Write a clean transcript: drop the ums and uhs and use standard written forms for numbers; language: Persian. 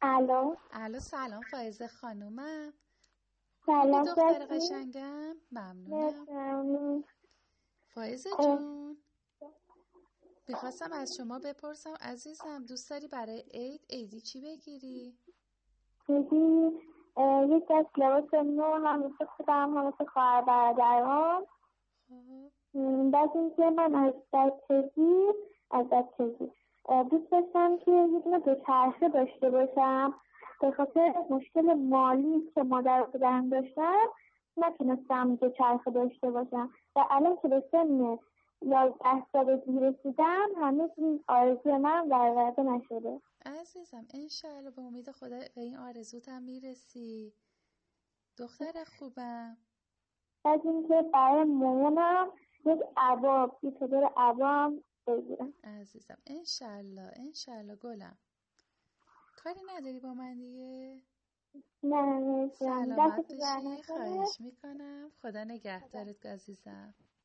الو سلام فائزه خانومم. سلام دختر قشنگم. ممنونم. فائزه جون، میخواستم از شما بپرسم عزیزم، دوست داری برای عیدی چی بگیری؟ یک دست لباس نو هم مثل خودم هم مثل خواهر برادرام. خب بعد اینکه من از بچگی دوست داشتم که یک دونه دوچرخه داشته باشم. به خاطر مشکل مالی که مادر و پدرم داشتم نتونستم دوچرخه داشته باشم و الان که به سن 11 سالگی رسیدم هنوز این آرزوی من برآورده نشده. عزیزم انشالله به امید خدا به این آرزوت هم میرسی. دختر خوبم. از اینکه برای مامانم یک چادر عبام بگیرم. عزیزم انشالله گلم. کاری نداری با من دیگه؟ نه سلامت باشی. خواهش میکنم. خدا نگهدارت عزیزم.